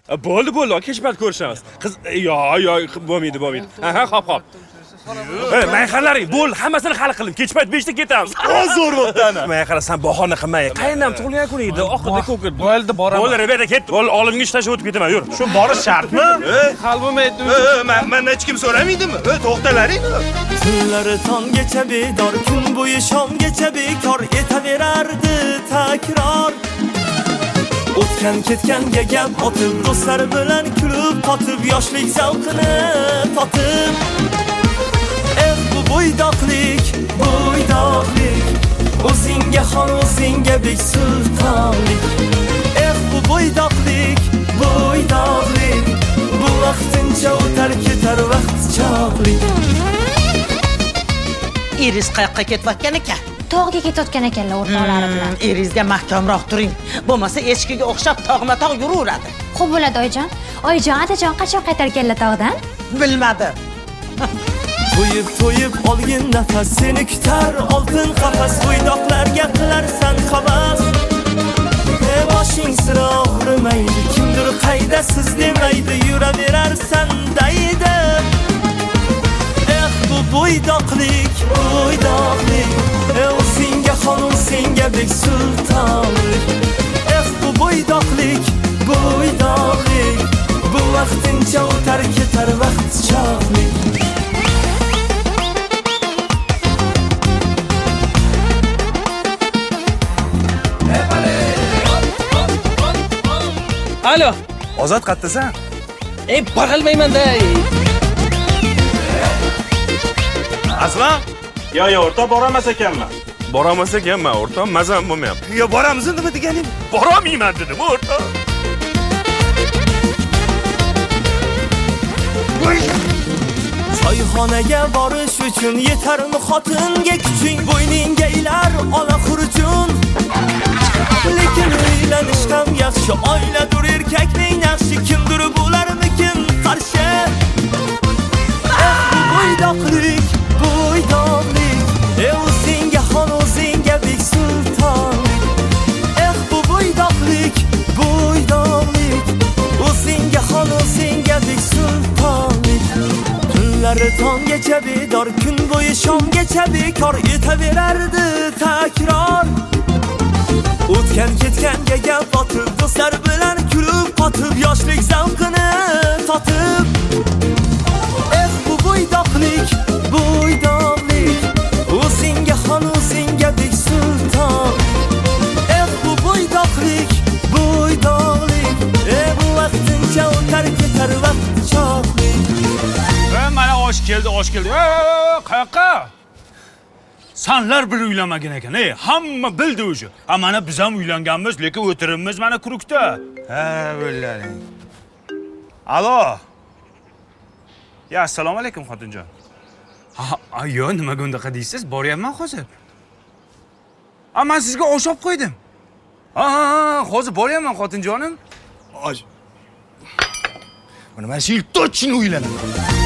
Bo'ldi, kechpat ko'rishamiz. Qiz, yo, bo'lmaydi. Aha, hop. Mayxarlaring, bo'ldi, hammasini hal qildim. Kechpat 5 ta ketamiz. Zo'r bo'pti ana. Mayxarasan bahona qilmay. Qaynam tug'ilgan kun edi, oxirida ko'kir. Bo'ldi, boraman. Bo'ldi, Rebeka ketdi. Bo'ldi, olimga tashlab o'tib ketaman, yur. Shu borish shartmi? Hal bo'lmaydi. Men hech kim so'ramaydimi? To'xtalaring. Tunlari tonggacha bedor, kun bo'yi shomgacha bekor etaverardi takror. O'tgan ketganga gap otib, do'stlar bilan kulib qotib, yoshlik zavqini totib. Bu bo'ydoqlik, o'zingga xon, o'zingga bek sultonlik. Bu bo'ydoqlik, bu vaqtincha o'tar ketar vaqt chog'lik. Iris qayoqqa ketayotgan ekan? Tog'ga ketayotgan ekanlar o'rtoqlari bilan. Irisga mahkamroq turing. Bo'lmasa echkiga o'xshab tog'ma-tog' yuraveradi. Xo'p bo'ladi oyijon. Otajon qachon qaytarganlar tog'dan? Bilmadim. To'yib olgin nafas, seni kutar oltin qafas, bo'ydoqlarga qilarsan havas. Boshing sira og'rimaydi, kimdir qayda siz demaydi, yuraverarsan daydi. Bu bo'ydoqlik, o'zingga xon, o'zingga bek sultonlik. Bu bo'ydoqlik, bu vaqtincha o'tar ketar vaqt chog'lik. Alo. Ozod qayerdasan? Borolmayman-da. Aslan? Yo, o'rtoq boramas ekanman. O'rtoq, mazam bo'lmayapti. Yo, boramiz nima deganing? Boramayman dedim, o'rtoq. Choyxonaga borish uchun yetarmi xotinga kuching, bo'yningga ilar ola xurjun. Lekin uylanish ham yaxshi, oiladur erkakning yaxshi, kimdir bo'larmikin qarshi. Bu bo'ydoqlik, o'zingga xon, o'zingga bek sultonlik. Bu bo'ydoqlik, o'zingga xon, o'zingga bek sultonlik. Tunlari tonggacha bedor, kun bo'yi shomgacha bekor etaverardi takror. O'tgan ketganga gap otib, do'stlar bilan kulib qotib, yoshlik zavqini totib. Bu bo'ydoqlik, o'zingga xon, o'zingga bek sulton. Bu bo'ydoqlik, bu vaqtincha o'tar ketar vaqt chog'lik. Mana osh keldi. Qayoqqa? Sanlar bir uylanmagan ekan. Hamma bildi o'sha. Mana biz ham uylanganmiz, lekin o'tiribmiz mana kurukda. Bo'llaring. Alo. Ya, assalomu alaykum xotinjon. Yo, nimaga undaqa deysiz? Boryapman hozir. Men sizga osh olib qo'ydim. Hozir boryapman xotinjonim. Mana shu yil точно uylanaman.